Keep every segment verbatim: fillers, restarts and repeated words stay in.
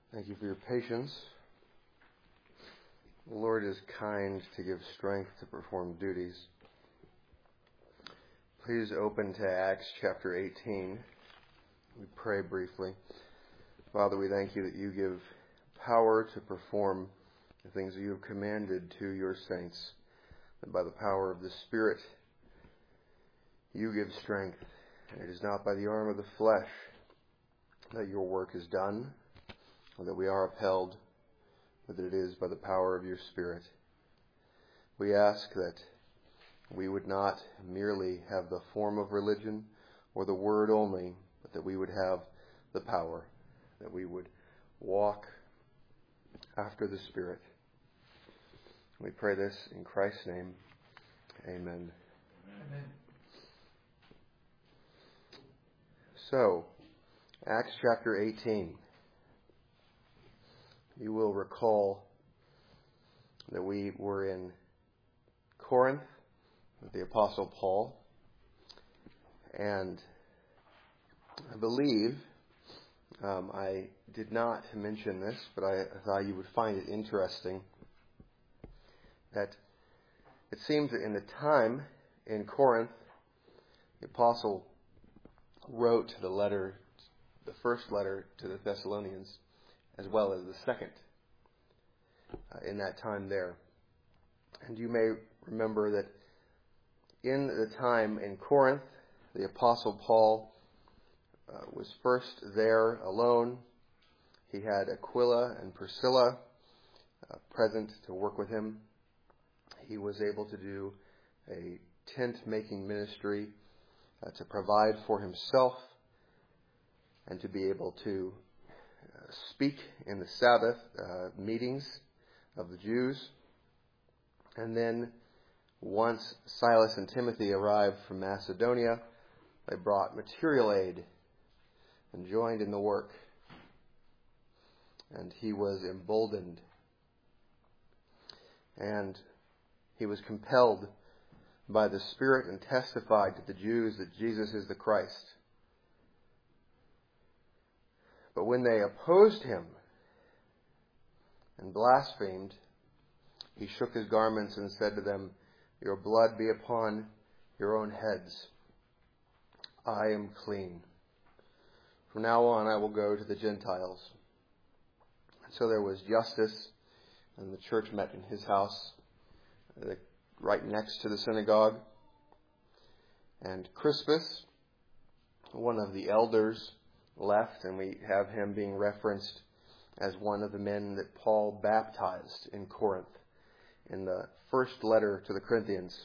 Thank you for your patience. The Lord is kind to give strength to perform duties. Please open to Acts chapter eighteen. We pray briefly. Father, we thank you that you give power to perform the things that you have commanded to your saints, that by the power of the Spirit you give strength. And it is not by the arm of the flesh that your work is done, or that we are upheld, but that it is by the power of your Spirit. We ask that we would not merely have the form of religion or the word only, but that we would have the power, that we would walk after the Spirit. We pray this in Christ's name. Amen. Amen. So, Acts chapter eighteen. You will recall that we were in Corinth with the Apostle Paul, and I believe um, I did not mention this, but I thought you would find it interesting that it seems that in the time in Corinth, the Apostle wrote the letter, the first letter to the Thessalonians, as well as the second uh, in that time there. And you may remember that in the time in Corinth, the Apostle Paul uh, was first there alone. He had Aquila and Priscilla uh, present to work with him. He was able to do a tent-making ministry uh, to provide for himself and to be able to speak in the Sabbath uh, meetings of the Jews. And then once Silas and Timothy arrived from Macedonia, they brought material aid and joined in the work. And he was emboldened. And he was compelled by the Spirit and testified to the Jews that Jesus is the Christ. But when they opposed him and blasphemed, he shook his garments and said to them, "Your blood be upon your own heads. I am clean. From now on I will go to the Gentiles." And so there was justice, and the church met in his house, right next to the synagogue. And Crispus, one of the elders, left, and we have him being referenced as one of the men that Paul baptized in Corinth in the first letter to the Corinthians.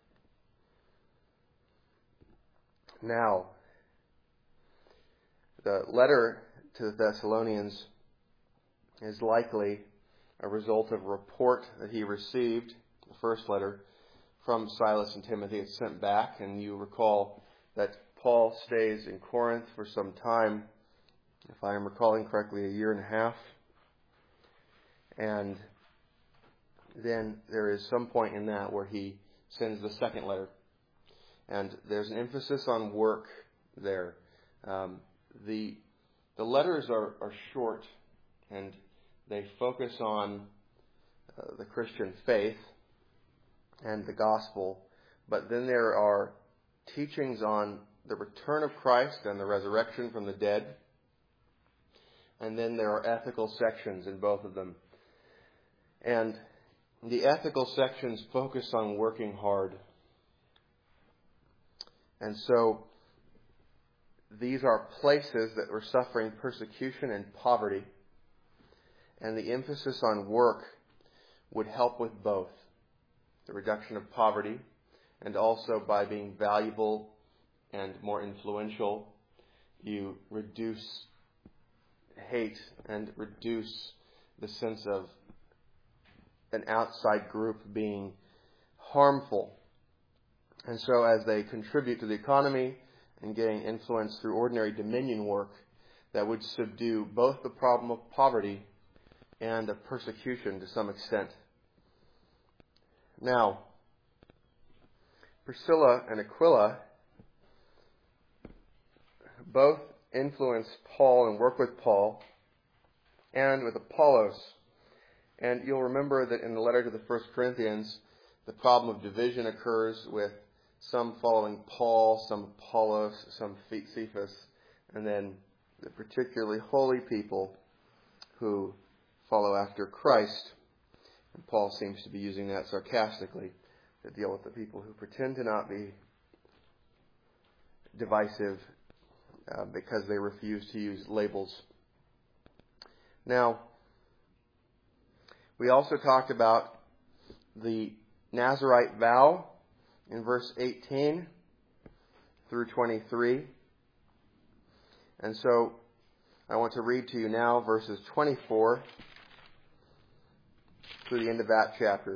Now, the letter to the Thessalonians is likely a result of a report that he received, the first letter, from Silas and Timothy. It's sent back, and you recall that Paul stays in Corinth for some time, if I am recalling correctly, a year and a half. And then there is some point in that where he sends the second letter. And there's an emphasis on work there. Um, the the letters are, are short, and they focus on uh, the Christian faith and the gospel. But then there are teachings on the return of Christ and the resurrection from the dead. And then there are ethical sections in both of them. And the ethical sections focus on working hard. And so these are places that were suffering persecution and poverty. And the emphasis on work would help with both the reduction of poverty, and also by being valuable and more influential, you reduce hate and reduce the sense of an outside group being harmful. And so as they contribute to the economy and gain influence through ordinary dominion work, that would subdue both the problem of poverty and of persecution to some extent. Now, Priscilla and Aquila both influence Paul and work with Paul and with Apollos. And you'll remember that in the letter to the First Corinthians, the problem of division occurs with some following Paul, some Apollos, some Cephas, and then the particularly holy people who follow after Christ. And Paul seems to be using that sarcastically to deal with the people who pretend to not be divisive uh, because they refuse to use labels. Now, we also talked about the Nazirite vow in verse eighteen through twenty-three. And so I want to read to you now verses twenty-four through the end of that chapter.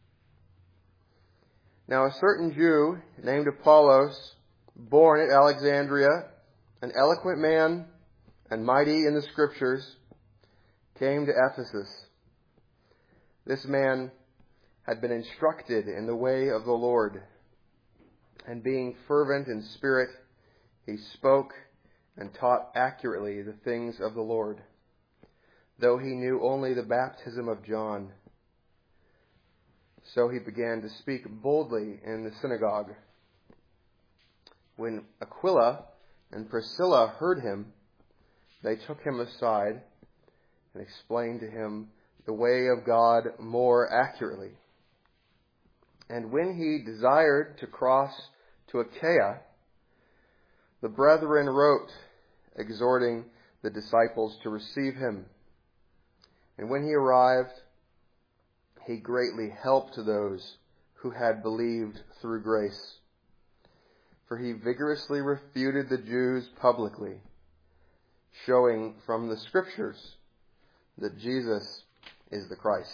Now a certain Jew named Apollos, born at Alexandria, an eloquent man and mighty in the Scriptures, came to Ephesus. This man had been instructed in the way of the Lord, and being fervent in spirit, he spoke and taught accurately the things of the Lord, though he knew only the baptism of John. So he began to speak boldly in the synagogue. When Aquila and Priscilla heard him, they took him aside and explained to him the way of God more accurately. And when he desired to cross to Achaia, the brethren wrote, exhorting the disciples to receive him. And when he arrived, he greatly helped those who had believed through grace. For he vigorously refuted the Jews publicly, showing from the Scriptures that Jesus is the Christ.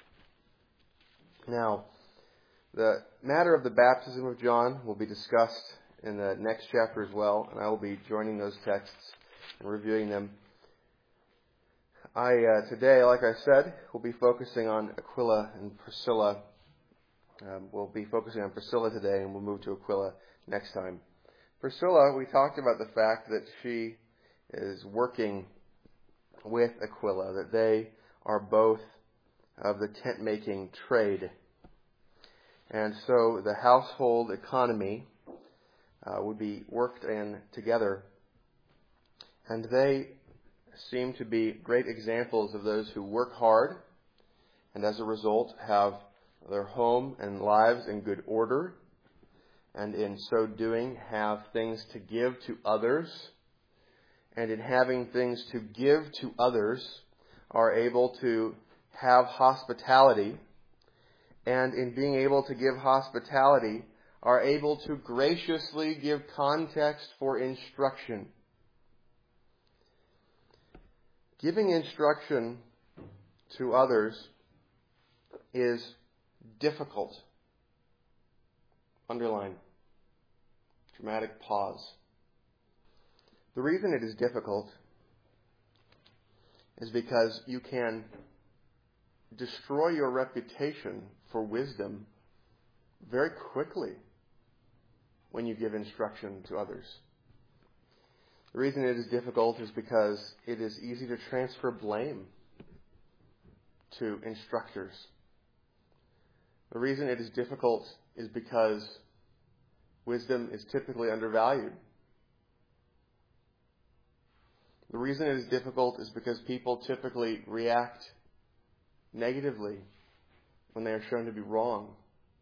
Now, the matter of the baptism of John will be discussed in the next chapter as well, and I will be joining those texts and reviewing them. I uh, today, like I said, will be focusing on Aquila and Priscilla. Um, we'll be focusing on Priscilla today, and we'll move to Aquila next time. Priscilla, we talked about the fact that she is working with Aquila, that they are both of the tent-making trade. And so the household economy uh, would be worked in together. And they seem to be great examples of those who work hard and as a result have their home and lives in good order, and in so doing have things to give to others, and in having things to give to others are able to have hospitality, and in being able to give hospitality are able to graciously give context for instruction. Giving instruction to others is difficult. Underline. Dramatic pause. The reason it is difficult is because you can destroy your reputation for wisdom very quickly when you give instruction to others. The reason it is difficult is because it is easy to transfer blame to instructors. The reason it is difficult is because wisdom is typically undervalued. The reason it is difficult is because people typically react negatively when they are shown to be wrong.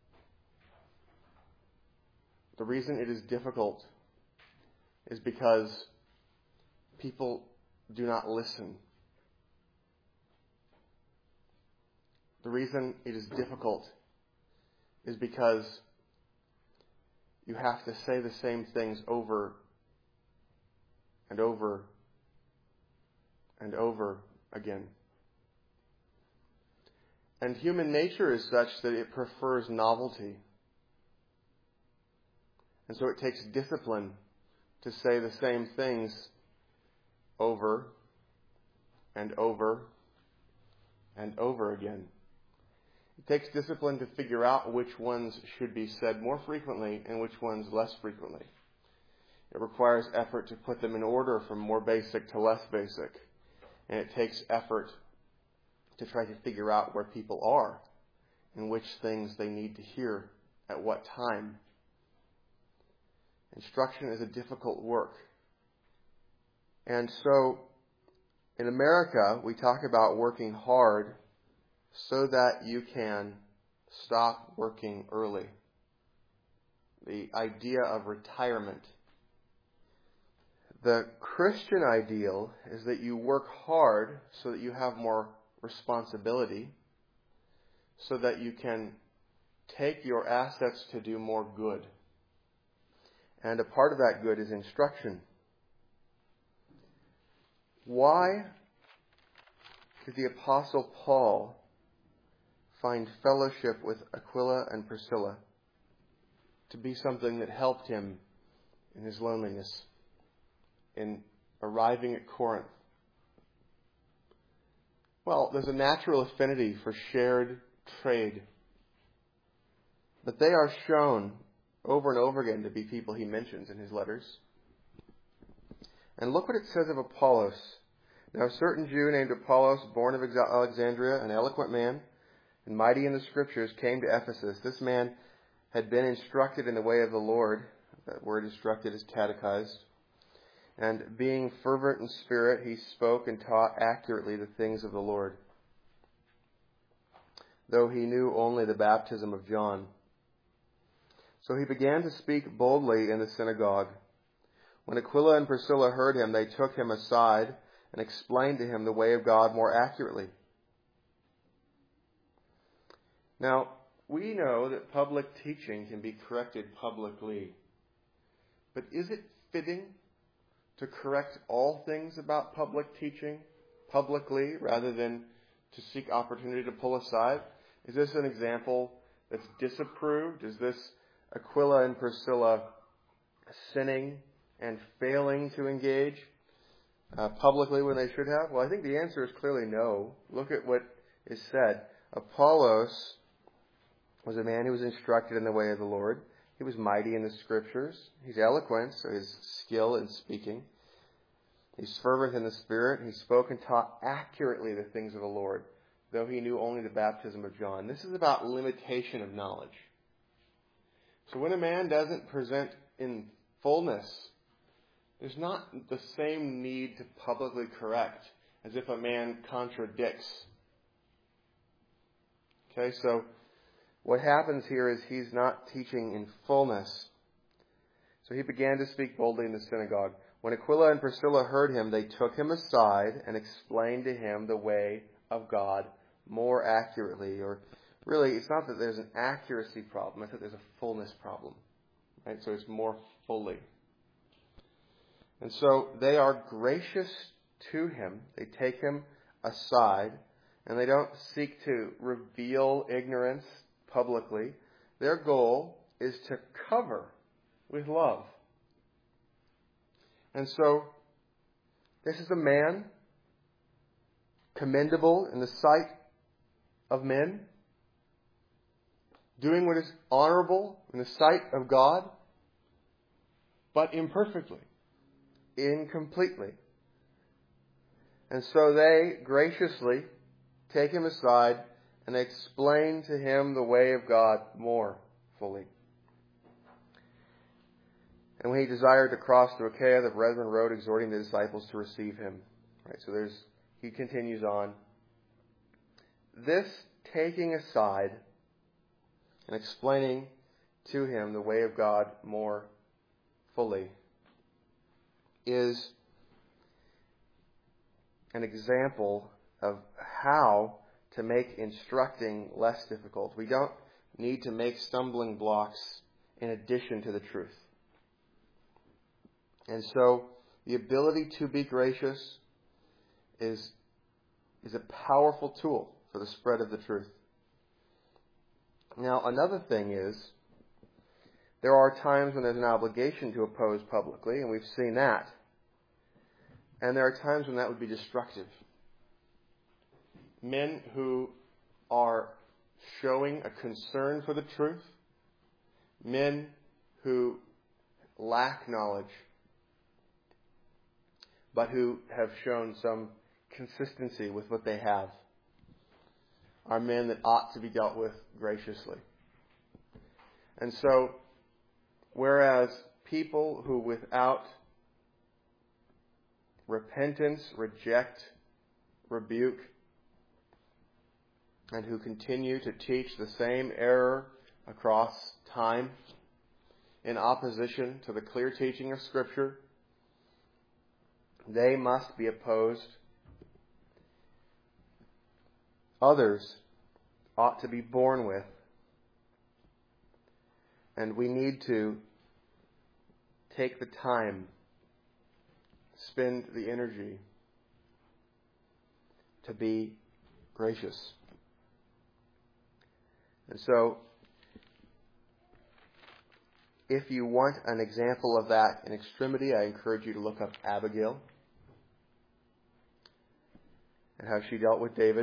The reason it is difficult is because people do not listen. The reason it is difficult is because you have to say the same things over and over and over again. And human nature is such that it prefers novelty. And so it takes discipline to say the same things over and over and over again. It takes discipline to figure out which ones should be said more frequently and which ones less frequently. It requires effort to put them in order from more basic to less basic. And it takes effort to try to figure out where people are and which things they need to hear at what time. Instruction is a difficult work. And so, in America, we talk about working hard so that you can stop working early. The idea of retirement. The Christian ideal is that you work hard so that you have more responsibility, so that you can take your assets to do more good. And a part of that good is instruction. Why did the Apostle Paul find fellowship with Aquila and Priscilla to be something that helped him in his loneliness, in arriving at Corinth? Well, there's a natural affinity for shared trade. But they are shown over and over again to be people he mentions in his letters. And look what it says of Apollos. Now a certain Jew named Apollos, born of Alexandria, an eloquent man, and mighty in the Scriptures, came to Ephesus. This man had been instructed in the way of the Lord. That word instructed is catechized. And being fervent in spirit, he spoke and taught accurately the things of the Lord, though he knew only the baptism of John. So he began to speak boldly in the synagogue. When Aquila and Priscilla heard him, they took him aside and explained to him the way of God more accurately. Now, we know that public teaching can be corrected publicly. But is it fitting to correct all things about public teaching publicly rather than to seek opportunity to pull aside? Is this an example that's disapproved? Is this Aquila and Priscilla sinning and failing to engage uh, publicly when they should have? Well, I think the answer is clearly no. Look at what is said. Apollos was a man who was instructed in the way of the Lord. He was mighty in the Scriptures. He's eloquent, so his skill in speaking. He's fervent in the Spirit. He spoke and taught accurately the things of the Lord, though he knew only the baptism of John. This is about limitation of knowledge. So when a man doesn't present in fullness, there's not the same need to publicly correct as if a man contradicts. Okay, so what happens here is he's not teaching in fullness. So he began to speak boldly in the synagogue. When Aquila and Priscilla heard him, they took him aside and explained to him the way of God more accurately. Or really, it's not that there's an accuracy problem. It's that there's a fullness problem. Right? So it's more fully. And so they are gracious to him. They take him aside, and they don't seek to reveal ignorance publicly. Their goal is to cover with love. And so, this is a man commendable in the sight of men, doing what is honorable in the sight of God, but imperfectly, incompletely. And so they graciously take him aside and explain to him the way of God more fully. And when he desired to cross to Achaia, the brethren wrote, exhorting the disciples to receive him. Right, so there's, he continues on. This taking aside and explaining to him the way of God more fully is an example of how to make instructing less difficult. We don't need to make stumbling blocks in addition to the truth. And so the ability to be gracious is, is a powerful tool for the spread of the truth. Now, another thing is, there are times when there's an obligation to oppose publicly, and we've seen that. And there are times when that would be destructive. Men who are showing a concern for the truth, men who lack knowledge, but who have shown some consistency with what they have are men that ought to be dealt with graciously. And so, whereas people who without repentance reject rebuke and who continue to teach the same error across time in opposition to the clear teaching of Scripture, they must be opposed. Others ought to be borne with. And we need to take the time, spend the energy to be gracious. And so, if you want an example of that in extremity, I encourage you to look up Abigail and how she dealt with David.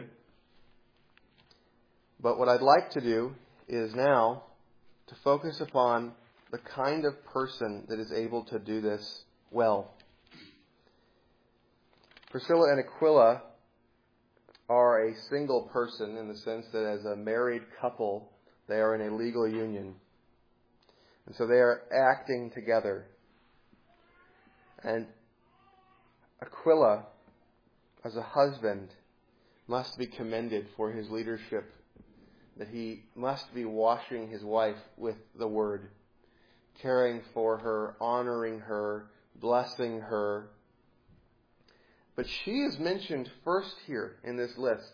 But what I'd like to do is now to focus upon the kind of person that is able to do this well. Priscilla and Aquila are a single person in the sense that as a married couple, they are in a legal union. And so they are acting together. And Aquila, as a husband, must be commended for his leadership, that he must be washing his wife with the word, caring for her, honoring her, blessing her. But she is mentioned first here in this list.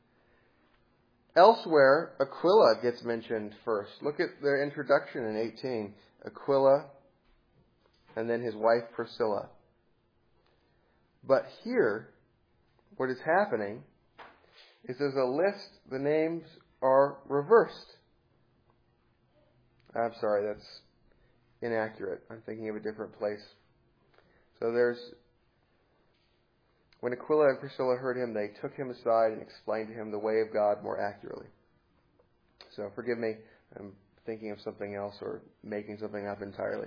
Elsewhere, Aquila gets mentioned first. Look at their introduction in eighteen. Aquila, and then his wife Priscilla. But here, what is happening is as a list, the names are reversed. I'm sorry, that's inaccurate. I'm thinking of a different place. So there's, when Aquila and Priscilla heard him, they took him aside and explained to him the way of God more accurately. So forgive me, I'm thinking of something else or making something up entirely.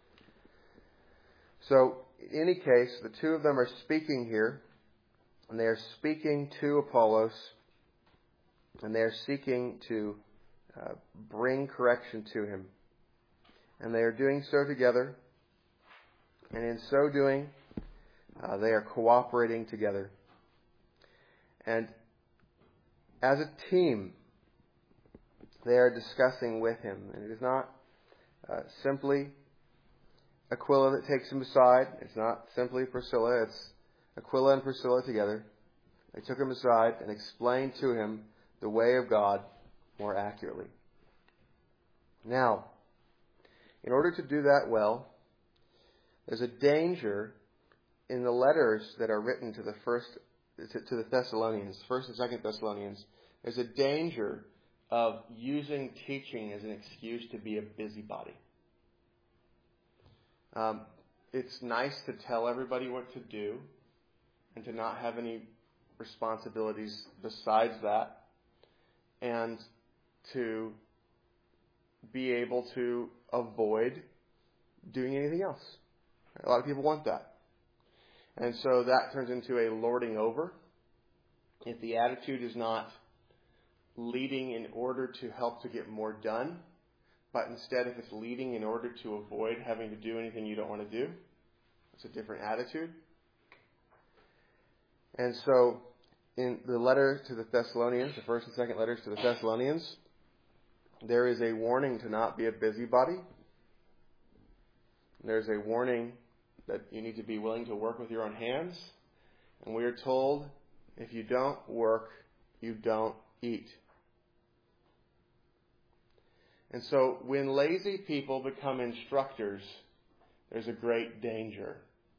So, in any case, the two of them are speaking here, and they are speaking to Apollos, and they are seeking to uh, bring correction to him. And they are doing so together, and in so doing, uh, they are cooperating together. And as a team, they are discussing with him. And it is not uh, simply Aquila that takes him aside. It's not simply Priscilla. It's Aquila and Priscilla together. They took him aside and explained to him the way of God more accurately. Now, in order to do that well, there's a danger in the letters that are written to the first to, to the Thessalonians, First and Second Thessalonians. There's a danger of using teaching as an excuse to be a busybody. Um, it's nice to tell everybody what to do and to not have any responsibilities besides that, and to be able to avoid doing anything else. A lot of people want that. And so that turns into a lording over. If the attitude is not leading in order to help to get more done, but instead if it's leading in order to avoid having to do anything you don't want to do, it's a different attitude. And so in the letter to the Thessalonians, the first and second letters to the Thessalonians, there is a warning to not be a busybody. There's a warning that you need to be willing to work with your own hands. And we are told, if you don't work, you don't eat. And so when lazy people become instructors, there's a great danger.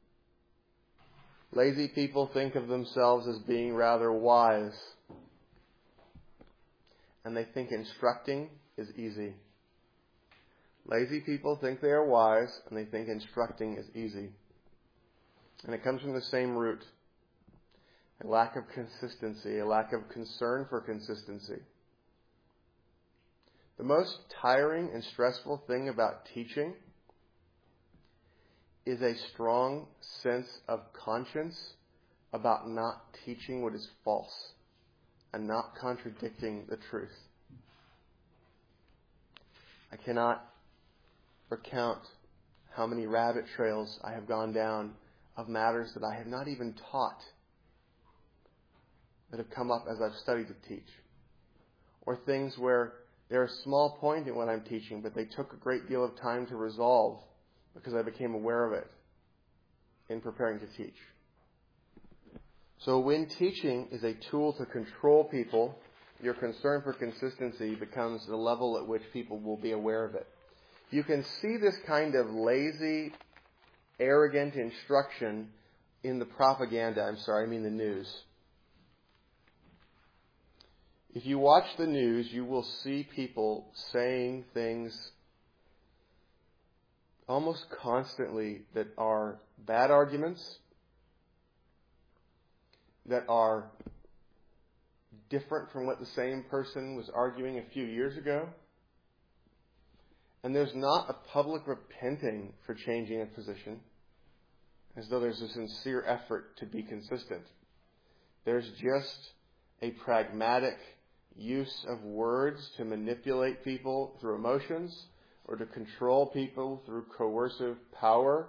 Lazy people think of themselves as being rather wise. And they think instructing is easy. Lazy people think they are wise, and they think instructing is easy. And it comes from the same root. A lack of consistency, a lack of concern for consistency. The most tiring and stressful thing about teaching is a strong sense of conscience about not teaching what is false and not contradicting the truth. I cannot recount how many rabbit trails I have gone down of matters that I have not even taught that have come up as I've studied to teach. Or things where they're a small point in what I'm teaching, but they took a great deal of time to resolve because I became aware of it in preparing to teach. So when teaching is a tool to control people, your concern for consistency becomes the level at which people will be aware of it. You can see this kind of lazy, arrogant instruction in the propaganda. I'm sorry, I mean the news. If you watch the news, you will see people saying things almost constantly that are bad arguments, that are different from what the same person was arguing a few years ago. And there's not a public repenting for changing a position, as though there's a sincere effort to be consistent. There's just a pragmatic use of words to manipulate people through emotions or to control people through coercive power,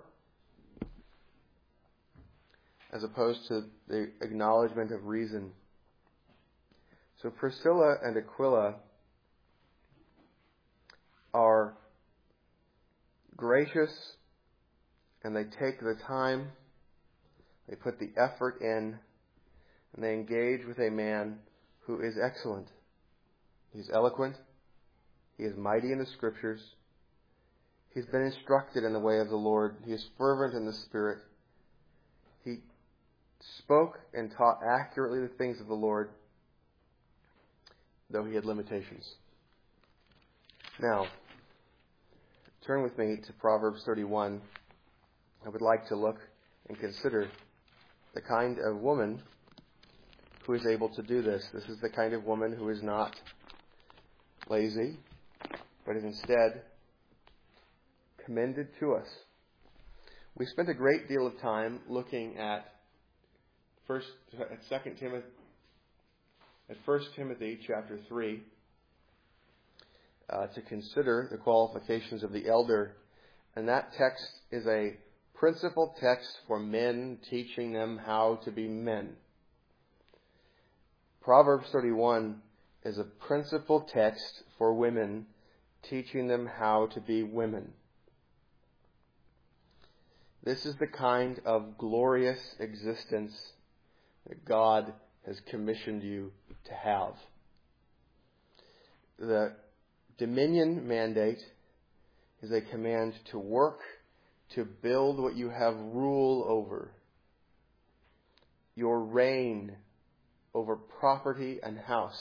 as opposed to the acknowledgement of reason. So Priscilla and Aquila are gracious, and they take the time, they put the effort in, and they engage with a man who is excellent. He's eloquent. He is mighty in the Scriptures. He's been instructed in the way of the Lord. He is fervent in the Spirit. He spoke and taught accurately the things of the Lord, though he had limitations. Now, turn with me to Proverbs thirty-one. I would like to look and consider the kind of woman who is able to do this. This is the kind of woman who is not lazy, but is instead commended to us. We spent a great deal of time looking at first at Second Timothy at First Timothy chapter three uh, to consider the qualifications of the elder, and that text is a principal text for men, teaching them how to be men. Proverbs thirty-one is a principal text for women, teaching them how to be women. This is the kind of glorious existence that God has commissioned you to have. The dominion mandate is a command to work, to build what you have rule over. Your reign over property and house.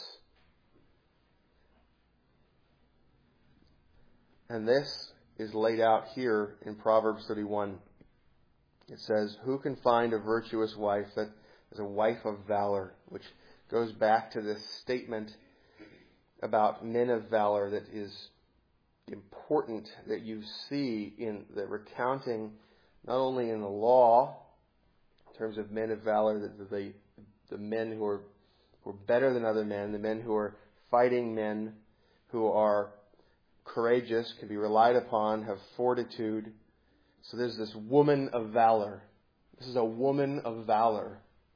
And this is laid out here in Proverbs thirty-one. It says, "Who can find a virtuous wife that is a wife of valor?" Which goes back to this statement about men of valor that is important that you see in the recounting, not only in the law, in terms of men of valor, that the the men who are who are better than other men, the men who are fighting men, who are courageous, can be relied upon, have fortitude. So there's this woman of valor. This is a woman of valor.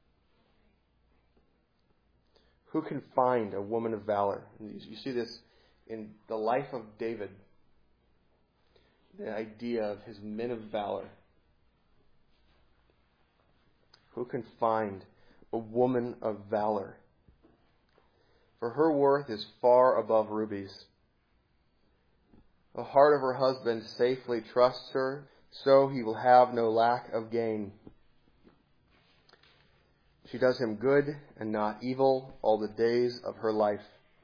Who can find a woman of valor? And you see this in the life of David. The idea of his men of valor. Who can find a woman of valor? For her worth is far above rubies. The heart of her husband safely trusts her, so he will have no lack of gain. She does him good and not evil all the days of her life.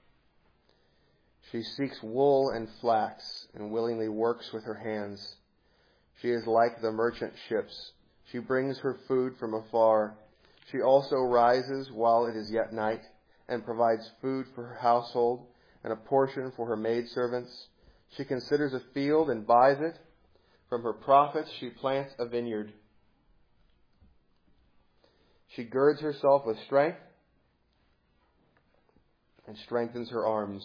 She seeks wool and flax and willingly works with her hands. She is like the merchant ships. She brings her food from afar. She also rises while it is yet night and provides food for her household and a portion for her maidservants. She considers a field and buys it. From her profits she plants a vineyard. She girds herself with strength and strengthens her arms.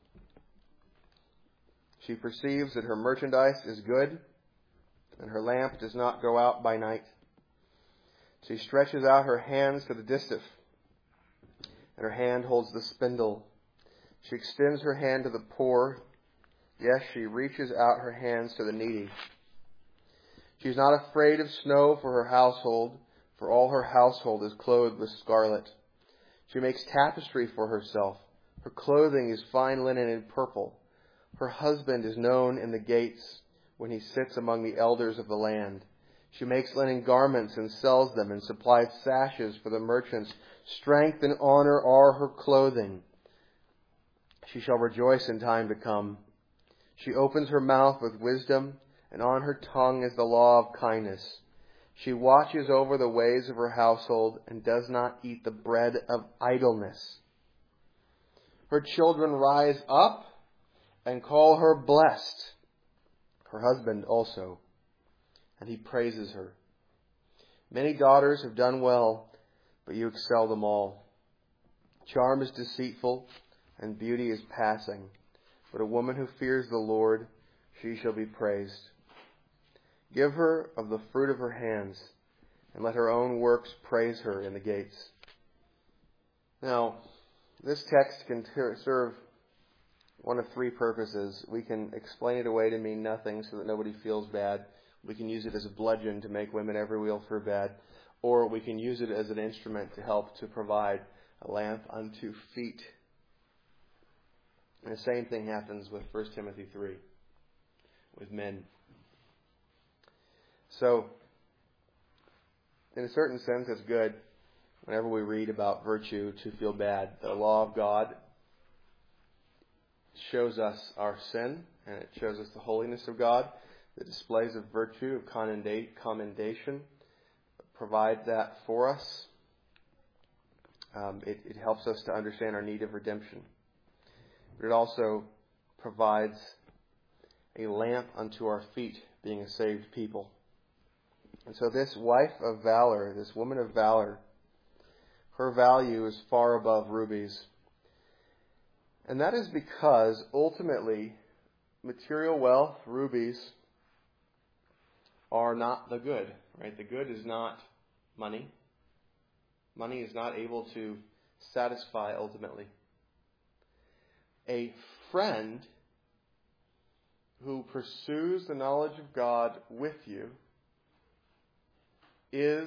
She perceives that her merchandise is good, and her lamp does not go out by night. She stretches out her hands to the distaff, and her hand holds the spindle. She extends her hand to the poor. Yes, she reaches out her hands to the needy. She is not afraid of snow for her household, for all her household is clothed with scarlet. She makes tapestry for herself. Her clothing is fine linen and purple. Her husband is known in the gates when he sits among the elders of the land. She makes linen garments and sells them, and supplies sashes for the merchants. Strength and honor are her clothing. She shall rejoice in time to come. She opens her mouth with wisdom, and on her tongue is the law of kindness. She watches over the ways of her household, and does not eat the bread of idleness. Her children rise up and call her blessed, her husband also, and he praises her. Many daughters have done well, but you excel them all. Charm is deceitful, and beauty is passing, but a woman who fears the Lord, she shall be praised. Give her of the fruit of her hands, and let her own works praise her in the gates. Now, this text can ter- serve one of three purposes. We can explain it away to mean nothing so that nobody feels bad. We can use it as a bludgeon to make women every wheel for bad. Or we can use it as an instrument to help to provide a lamp unto feet. And the same thing happens with First Timothy three, with men. So, in a certain sense, it's good whenever we read about virtue to feel bad. The law of God shows us our sin, and it shows us the holiness of God. The displays of virtue, of commendation, provide that for us. Um, it, it helps us to understand our need of redemption. But it also provides a lamp unto our feet, being a saved people. And so this wife of valor, this woman of valor, her value is far above rubies. And that is because ultimately material wealth, rubies, are not the good, right? The good is not money. Money is not able to satisfy ultimately. A friend who pursues the knowledge of God with you is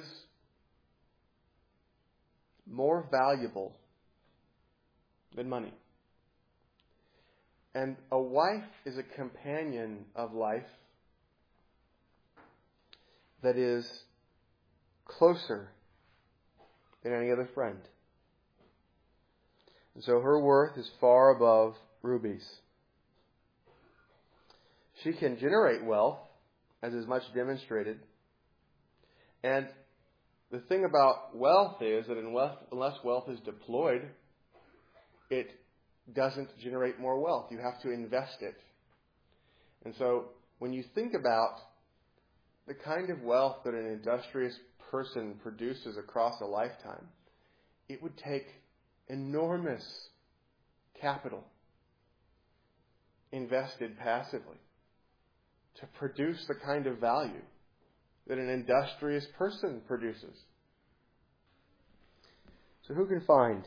more valuable than money. And a wife is a companion of life that is closer than any other friend. And so her worth is far above rubies. She can generate wealth, as is much demonstrated. And the thing about wealth is that unless wealth is deployed, it doesn't generate more wealth. You have to invest it. And so when you think about the kind of wealth that an industrious person produces across a lifetime, it would take enormous capital invested passively to produce the kind of value that an industrious person produces. So who can find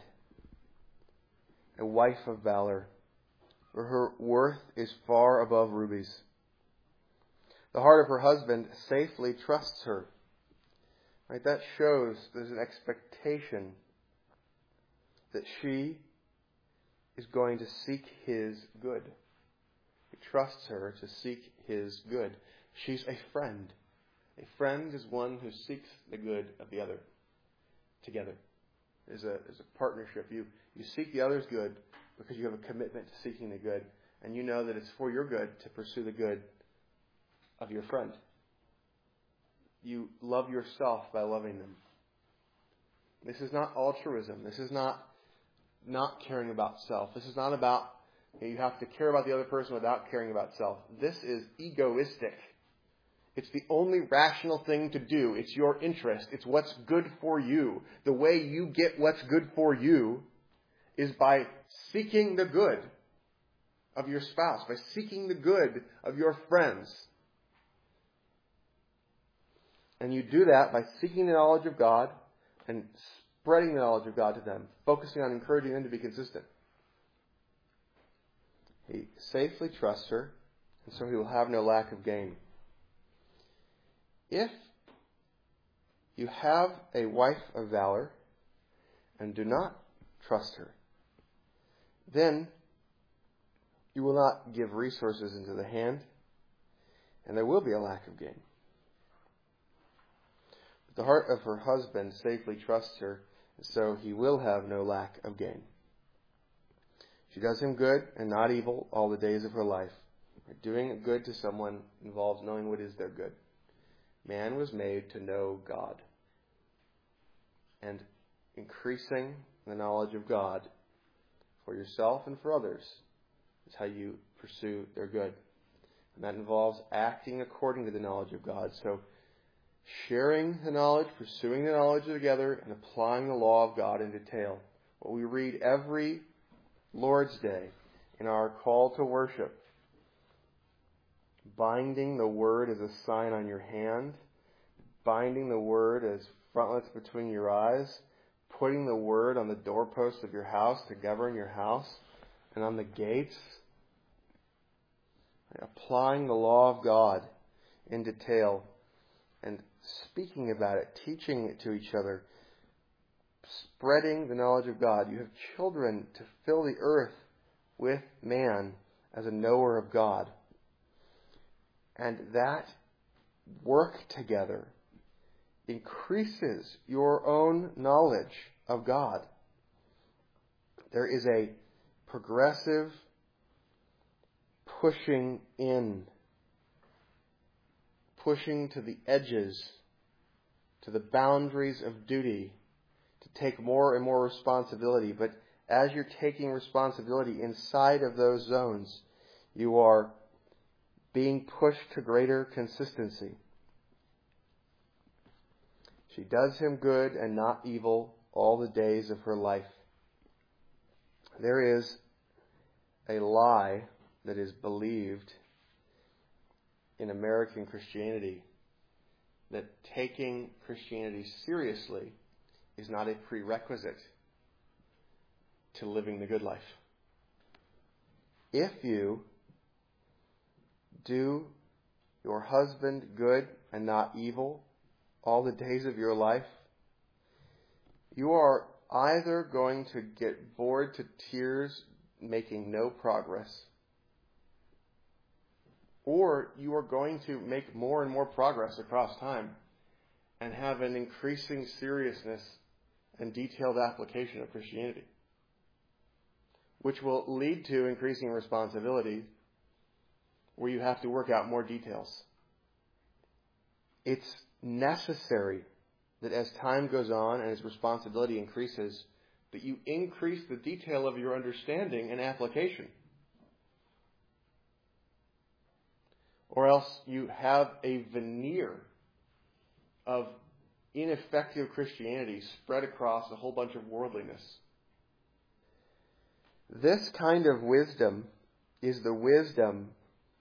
a wife of valor, for her worth is far above rubies? The heart of her husband safely trusts her. Right? That shows there's an expectation that she is going to seek his good. He trusts her to seek his good. She's a friend. A friend is one who seeks the good of the other together. There's a, there's a partnership. You, you seek the other's good because you have a commitment to seeking the good. And you know that it's for your good to pursue the good of your friend. You love yourself by loving them. This is not altruism. This is not not caring about self. This is not about, you know, you have to care about the other person without caring about self. This is egoistic. It's the only rational thing to do. It's your interest. It's what's good for you. The way you get what's good for you is by seeking the good of your spouse, by seeking the good of your friends. And you do that by seeking the knowledge of God and spreading the knowledge of God to them, focusing on encouraging them to be consistent. He safely trusts her, and so he will have no lack of gain. If you have a wife of valor and do not trust her, then you will not give resources into the hand, and there will be a lack of gain. But the heart of her husband safely trusts her, and so he will have no lack of gain. She does him good and not evil all the days of her life. Doing good to someone involves knowing what is their good. Man was made to know God. And increasing the knowledge of God for yourself and for others is how you pursue their good. And that involves acting according to the knowledge of God. So sharing the knowledge, pursuing the knowledge together, and applying the law of God in detail. What we read every Lord's Day in our call to worship. Binding the word as a sign on your hand, binding the word as frontlets between your eyes, putting the word on the doorposts of your house to govern your house, and on the gates, applying the law of God in detail, and speaking about it, teaching it to each other, spreading the knowledge of God. You have children to fill the earth with man as a knower of God. And that work together increases your own knowledge of God. There is a progressive pushing in, pushing to the edges, to the boundaries of duty, to take more and more responsibility. But as you're taking responsibility inside of those zones, you are being pushed to greater consistency. She does him good and not evil all the days of her life. There is a lie that is believed in American Christianity that taking Christianity seriously is not a prerequisite to living the good life. If you do your husband good and not evil all the days of your life, you are either going to get bored to tears making no progress, or you are going to make more and more progress across time and have an increasing seriousness and detailed application of Christianity, which will lead to increasing responsibility where you have to work out more details. It's necessary that as time goes on and as responsibility increases, that you increase the detail of your understanding and application. Or else you have a veneer of ineffective Christianity spread across a whole bunch of worldliness. This kind of wisdom is the wisdom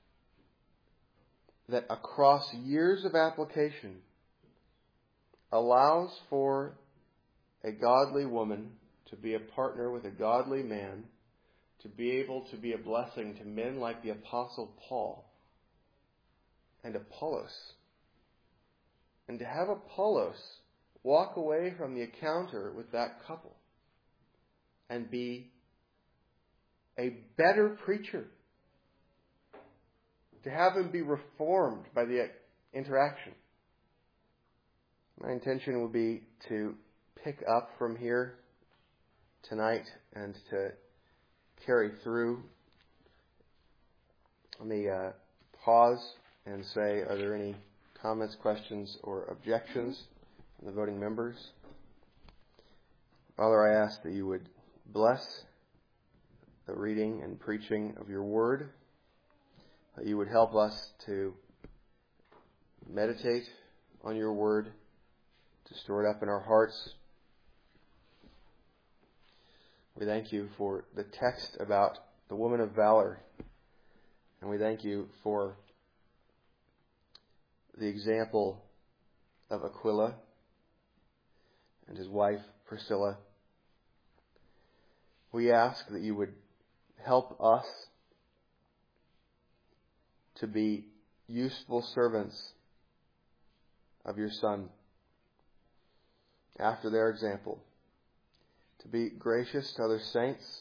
that across years of application allows for a godly woman to be a partner with a godly man, to be able to be a blessing to men like the Apostle Paul and Apollos. And to have Apollos walk away from the encounter with that couple and be a better preacher. To have him be reformed by the interaction. My intention will be to pick up from here tonight and to carry through. Let me uh, pause and say, are there any comments, questions, or objections from the voting members? Father, I ask that you would bless the reading and preaching of your word, that you would help us to meditate on your word, to store it up in our hearts. We thank you for the text about the woman of valor. And we thank you for the example of Aquila and his wife Priscilla. We ask that you would help us to be useful servants of your Son after their example, to be gracious to other saints,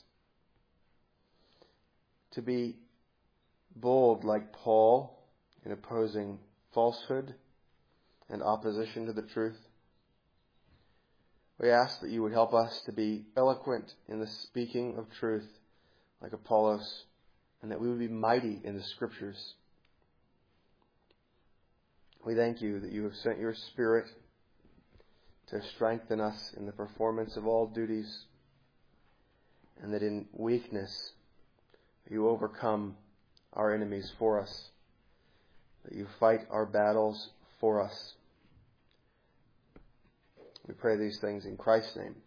to be bold like Paul in opposing falsehood and opposition to the truth. We ask that you would help us to be eloquent in the speaking of truth like Apollos, and that we would be mighty in the Scriptures. We thank you that you have sent your Spirit to strengthen us in the performance of all duties, and that in weakness you overcome our enemies for us, that you fight our battles for us. We pray these things in Christ's name.